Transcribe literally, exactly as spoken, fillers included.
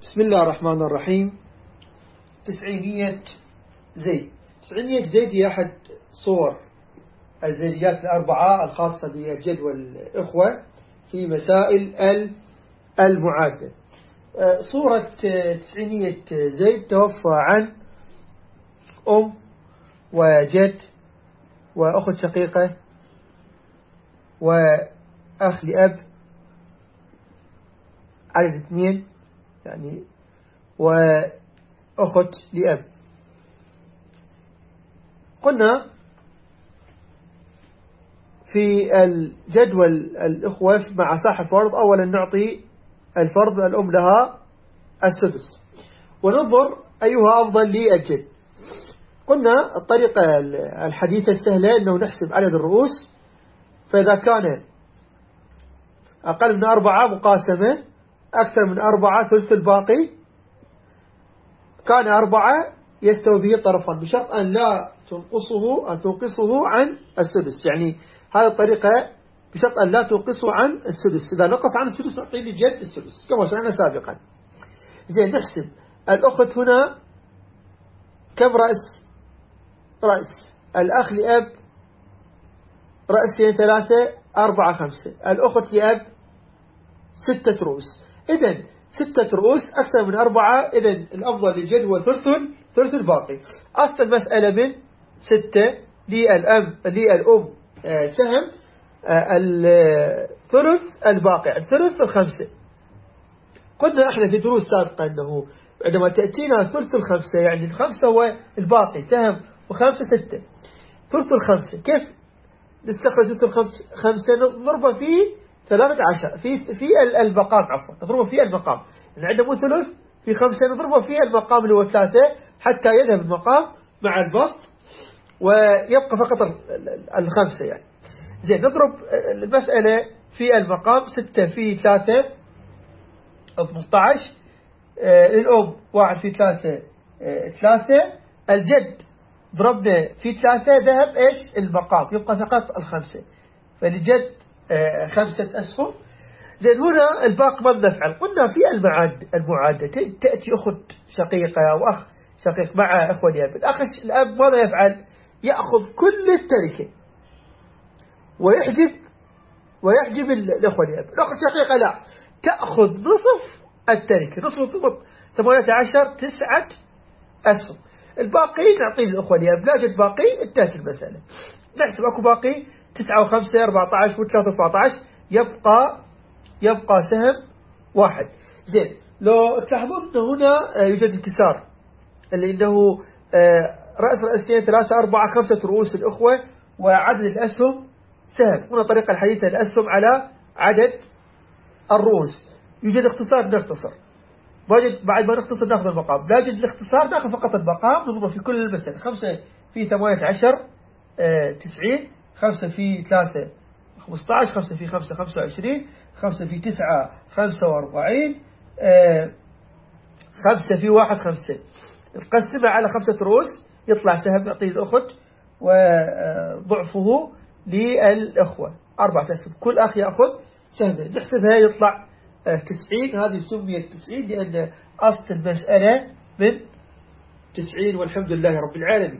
بسم الله الرحمن الرحيم. تسعينية زيد. تسعينية زيد هي أحد صور الزيديات الأربعة الخاصة بجدول الإخوة في مسائل المعادلة. صورة تسعينية زيد توفى عن أم وجد وأخت شقيقة وأخ لأب على الاثنين يعني وأخت لأب. قلنا في الجدول الإخوة مع صاحب فرض أولا نعطي الفرض الأم لها السدس وننظر أيها أفضل للجد. قلنا الطريقة الحديثة السهلة أنه نحسب عدد الرؤوس، فإذا كان أقل من أربعة مقاسمة، أكثر من أربعة ثلث الباقي، كان أربعة يستوي به طرفا بشرط أن لا تنقصه أن تنقصه عن السدس. يعني هذه الطريقة بشرط أن لا تنقصه عن السدس. إذا نقص عن السدس نعطي للجد السدس كما شرحنا سابقا. زين، نحسب الأخت هنا كم رأس؟ رأس. الأخ لأب رأسين ثلاثة أربعة خمسة. الأخت لأب ستة رؤوس. إذن ستة رؤوس أكثر من أربعة، إذن الأفضل للجد هو ثلث ثلث الباقي. أصل المسألة من ستة للأم للأم سهم الثلث الباقي، الثلث الخمسة. قلنا احنا في دروس سابقة أنه عندما تأتينا ثلث الخمسة يعني الخمسة هو الباقي، سهم وخمسة ستة. ثلث الخمسة كيف نستخرج ثلث الخمسة؟ نضربه في ثلاثة عشر في في المقام، عفوا نضربه في المقام. يعني عندنا مو ثلث في خمسة، نضربه في المقام اللي هو ثلاثة حتى يذهب المقام مع البسط ويبقى فقط الخمسة. يعني زين، نضرب المسألة في المقام. ستة في ثلاثة ثمانية عشر. للأم واحد في ثلاثة ثلاثة. الجد ضربنا في ثلاثة ذهب إيش المقام، يبقى فقط الخمسة. فالجد خمسة أسهم. زين، هنا الباقي ماذا نفعل؟ قلنا في المعاد المعادة تأتي أخت شقيقة أو أخ شقيق مع أخوة الأب. الأخ الأب ماذا يفعل؟ يأخذ كل التركة ويحجب ويحجب الأخوة الأب. الأخت الشقيقة لا، تأخذ نصف التركة، نصف ضبط ثمانية عشر تسعة أسهم. الباقي نعطيه للأخوة الأب. لا جد باقي انتهت المسألة. نحسب أكو باقي تسعة وخمسة أربعة عشر وثلاثة سبعة عشر، يبقى يبقى سهم واحد. زين، لو تلاحظون هنا يوجد انكسار اللي انه رأس رأسين ثلاثة أربعة خمسة رؤوس الأخوة وعدد الأسهم سهم. هنا طريقة الحديثة الأسهم على عدد الرؤوس. يوجد اختصار نختصر، بعد ما نختصر ناخذ المقام. لا يوجد الاختصار ناخذ فقط المقام نضرب في كل المسألة. خمسة في ثمانية عشر تسعين، خمسة في ثلاثة خمسة عشر، خمسة في خمسة خمسة وعشرين، خمسة في تسعة خمسة وأربعين، خمسة في واحد خمسة. نقسمها على خمسة رؤوس يطلع سهم نعطيه الأخت وضعفه للأخوة أربعة أسهم. كل أخ يأخذ سهم. نحسبها يطلع تسعين. هذه سميت تسعين لأن أصل المسألة من تسعين. والحمد لله رب العالمين.